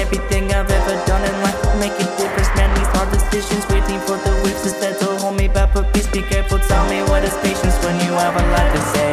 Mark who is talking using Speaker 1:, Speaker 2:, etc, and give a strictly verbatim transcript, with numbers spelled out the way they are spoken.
Speaker 1: everything I've ever done in life will make a difference, man. These hard decisions, waiting for the waves instead to hold me back. But please be careful, tell me what is patience when you have a lot to say.